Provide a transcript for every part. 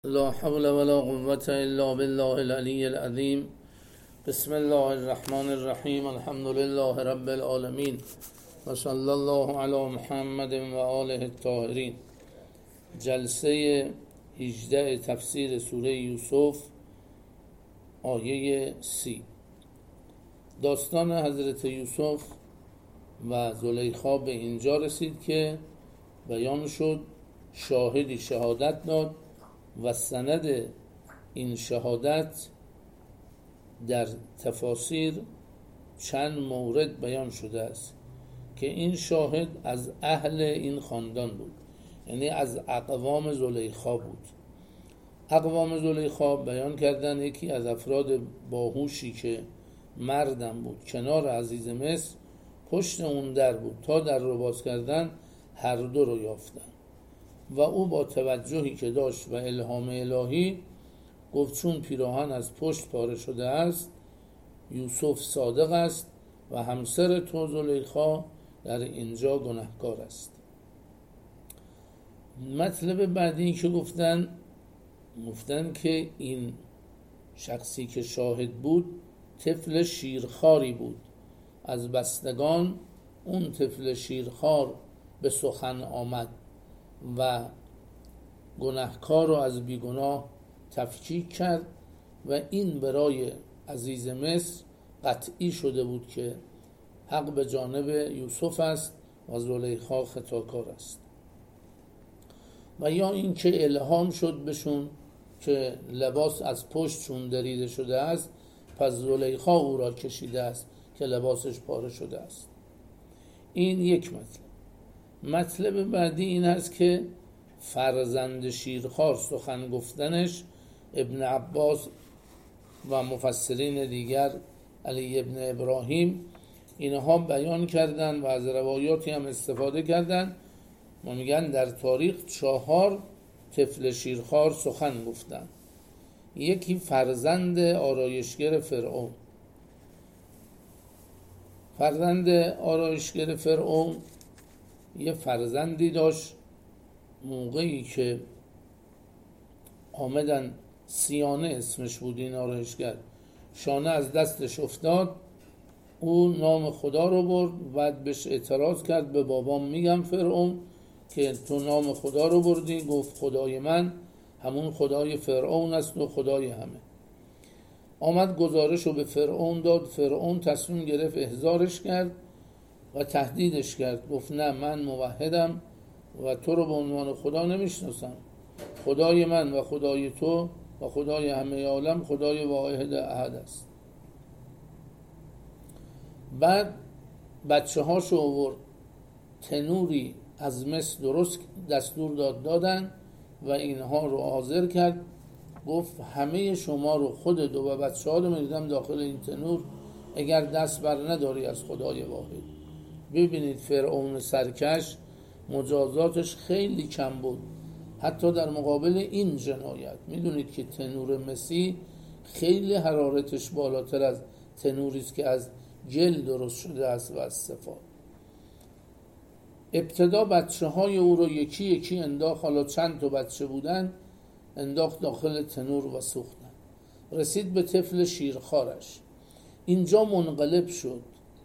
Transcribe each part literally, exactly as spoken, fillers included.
لا حول ولا قوة الا بالله العلی العظیم. بسم الله الرحمن الرحیم. الحمد لله رب العالمین و صلی الله علی محمد و آله الطاهرین. جلسه هجده تفسیر سوره یوسف، آیه سی. داستان حضرت یوسف و زلیخا به اینجا رسید که بیان شد شاهدی شهادت داد و سند این شهادت در تفاسیر چند مورد بیان شده است که این شاهد از اهل این خاندان بود، یعنی از اقوام زلیخا بود. اقوام زلیخا بیان کردن یکی از افراد باهوشی که مردم بود کنار عزیز مصر پشت اون در بود، تا در رو باز کردن هر دو رو یافتن و او با توجهی که داشت و الهام الهی گفت چون پیراهن از پشت پاره شده است یوسف صادق است و همسر تو زلیخا در اینجا گناهکار است. مطلب بعدی که گفتن گفتن که این شخصی که شاهد بود طفل شیرخواری بود. از بستگان اون طفل شیرخوار به سخن آمد و گناهکار رو از بیگناه تفکیک کرد و این برای عزیز مصر قطعی شده بود که حق به جانب یوسف است و زلیخا خطاکار است. و یا این که الهام شد بهشون که لباس از پشتشون دریده شده است، پس زلیخا او را کشیده است که لباسش پاره شده است. این یک مطلب. مطلب بعدی این است که فرزند شیرخوار سخن گفتنش ابن عباس و مفسرین دیگر علی ابن ابراهیم اینها بیان کردن و از روایاتی هم استفاده کردن. ما میگن در تاریخ چهار طفل شیرخوار سخن گفتن. یکی فرزند آرایشگر فرعون. فرزند آرایشگر فرعون یه فرزندی داشت، موقعی که آمدن سیانه اسمش بود این آرایشگر، شانه از دستش افتاد، او نام خدا رو برد، بعد بهش اعتراض کرد به بابام میگم فرعون که تو نام خدا رو بردی، گفت خدای من همون خدای فرعون است و خدای همه. آمد گزارش رو به فرعون داد، فرعون تصمیم گرفت احضارش کرد و تهدیدش کرد، گفت نه من موحدم و تو رو به عنوان خدا نمیشناسم، خدای من و خدای تو و خدای همه عالم خدای واحد احد است. بعد بچه هاشو آورد، تنوری از مس درست دستور داد دادن و اینها رو حاضر کرد، گفت همه شما رو خود دو و بچه ها رو میدم داخل این تنور اگر دست بر نداری از خدای واحد. ببینید فرعون سرکش مجازاتش خیلی کم بود حتی در مقابل این جنایت. میدونید که تنور مسی خیلی حرارتش بالاتر از تنوری است که از گل درست شده است و از صفات. ابتدا بچه های او رو یکی یکی انداخت، حالا چند تا بچه بودن، انداخت داخل تنور و سوختن. رسید به طفل شیرخوارش، اینجا منقلب شد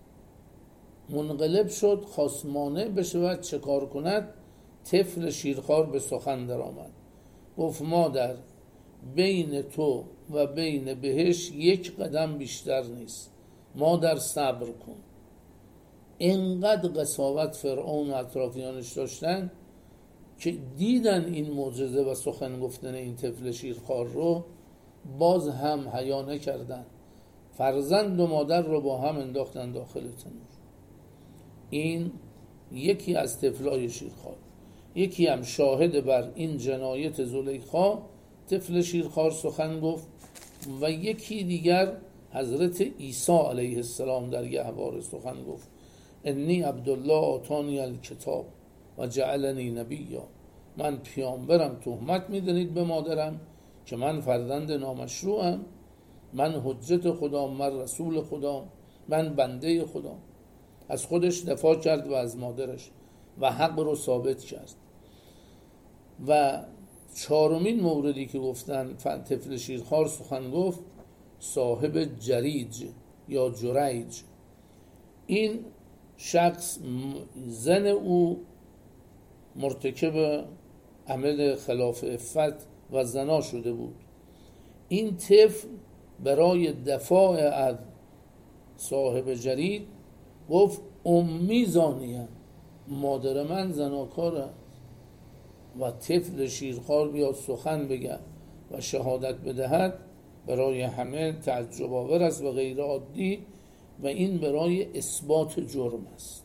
منقلب شد خواست مانع بشه و چه کار کند. طفل شیرخوار به سخن در آمد، گفت مادر بین تو و بین بهش یک قدم بیشتر نیست، مادر صبر کن. اینقدر قساوت فرعون و اطرافیانش داشتن که دیدن این معجزه و سخن گفتن این طفل شیرخوار رو، باز هم حیا نکردن، فرزند و مادر رو با هم انداختن داخل تنور. این یکی از طفلای شیرخوار. یکی هم شاهد بر این جنایت زلیخا طفل شیرخوار سخن گفت و یکی دیگر حضرت عیسی علیه السلام در گهواره سخن گفت، انی عبدالله آتانی الکتاب و جعلنی نبیا. من پیامبرم، تهمت میدنید به مادرم که من فرزند نامشروعم، من حجت خدا، من رسول خدا، من بنده خدا. از خودش دفاع کرد و از مادرش و حق رو ثابت کرد. و چهارمین موردی که گفتن طفل شیرخوار سخن گفت صاحب جریج یا جریج. این شخص زن او مرتکب عمل خلاف عفت و زنا شده بود. این طفل برای دفاع از صاحب جریج گفت امی زانیه، مادر من زناکار است. و طفل شیرخوار بیاد سخن بگه و شهادت بدهد برای همه تعجب آور است و غیر عادی و این برای اثبات جرم است.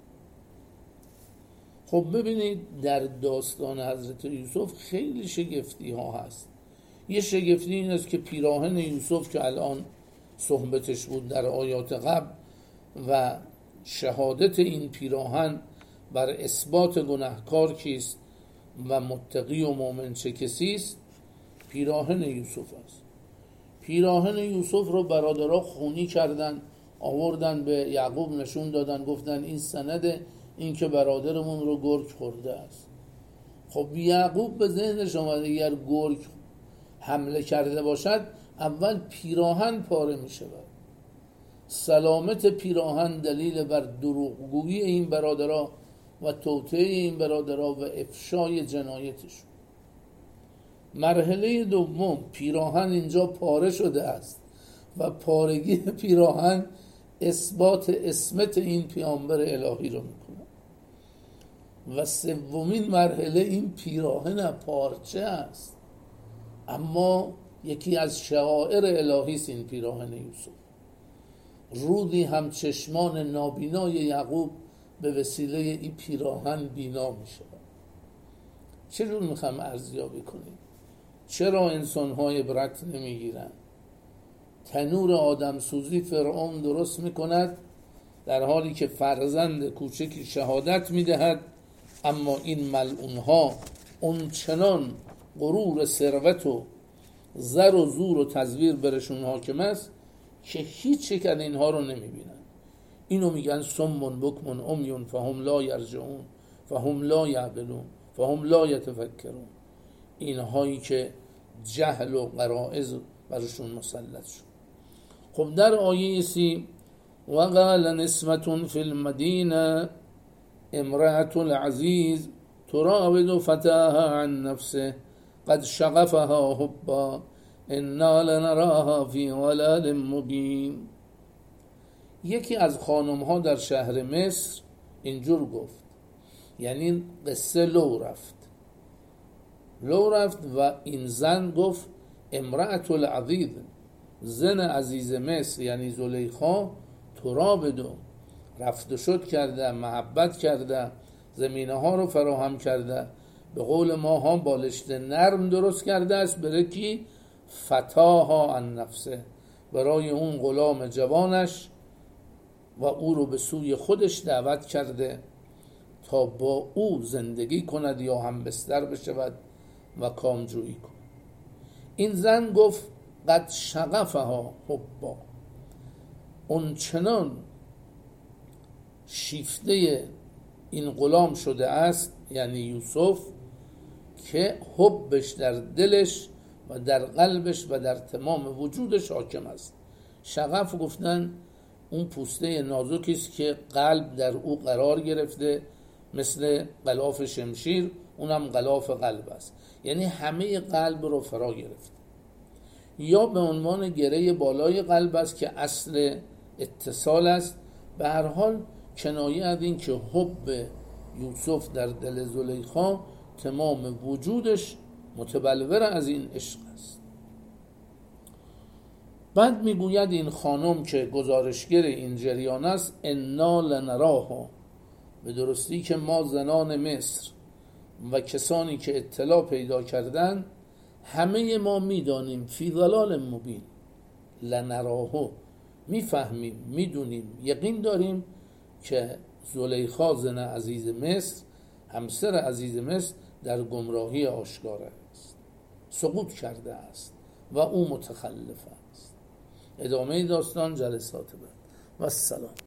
خب ببینید در داستان حضرت یوسف خیلی شگفتی ها هست. یه شگفتی این است که پیراهن یوسف که الان صحبتش بود در آیات قبل و شهادت این پیراهن بر اثبات گناهکار کیست و متقی و مؤمن چه کسی است، پیراهن یوسف است. پیراهن یوسف رو برادرها خونی کردن، آوردن به یعقوب نشون دادن، گفتن این سند این که برادرمون رو گرگ خورده است. خب یعقوب به ذهنش آمد اگر گرگ حمله کرده باشد اول پیراهن پاره می شود. سلامت پیراهن دلیل بر دروغگویی این برادرها و توطئه این برادرها و افشای جنایتش. مرحله دوم، پیراهن اینجا پاره شده است و پارگی پیراهن اثبات اسمت این پیامبر الهی رو میکنه. و سومین مرحله این پیراهن پارچه است اما یکی از شعائر الهی است. این پیراهن یوسف رودی هم چشمان نابینای یعقوب به وسیله این پیراهن بینا می شود. چجور میخوام ارزیابی کنیم؟ چرا انسان‌های عبرت نمیگیرن؟ تنور آدم سوزی فرعون درست میکند در حالی که فرزند کوچکی شهادت میدهد، اما این ملعونها اون چنان غرور ثروت و زر و زور و تزویر برشون حاکم است که هیچ یک از اینها رو نمیبینن. اینو میگن صم بکم عمی فهم لا یرجعون فهم لا یعقلون فهم لا یتفکرون. اینهایی که جهل و غرائز برشون مسلط شد. خب در آیه سی وقال نسوة فی المدینه امرأة العزیز تراود فتاها عن نفسه قد شغفها حبا انا لنراها فی ضلال مبین. یکی از خانم ها در شهر مصر اینجور گفت، یعنی قصه لو رفت لو رفت و این زن گفت امرأة العزیز، زن عزیز مصر یعنی زلیخا، ترابدو رفت و شد کرده، محبت کرده، زمینه ها رو فراهم کرده، به قول ما ها بالشت نرم درست کرده است برای کی؟ فتاها عن نفسه، برای اون غلام جوانش، و او رو به سوی خودش دعوت کرده تا با او زندگی کند یا هم بستر بشود و کامجویی کند. این زن گفت قد شغفها حبا، اون چنان شیفته این غلام شده است یعنی یوسف که حبش در دلش و در قلبش و در تمام وجودش حاکم است. شغف گفتن اون پوسته نازکی است که قلب در او قرار گرفته، مثل غلاف شمشیر، اونم غلاف قلب است، یعنی همه قلب رو فرا گرفته. یا به عنوان گره بالای قلب است که اصل اتصال است. به هر حال کنایه از این که حب یوسف در دل زلیخا تمام وجودش متبلور از این عشق است. بعد میگوید این خانم که گزارشگر این جریان است انا لنراها، به درستی که ما زنان مصر و کسانی که اطلاع پیدا کردن همه ما میدانیم فی ضلال مبین، لنراها میفهمیم میدونیم یقین داریم که زلیخا زن عزیز مصر، همسر عزیز مصر، در گمراهی آشکار است، سقوط کرده است و او متخلف است. ادامه داستان جلسات بعد و السلام.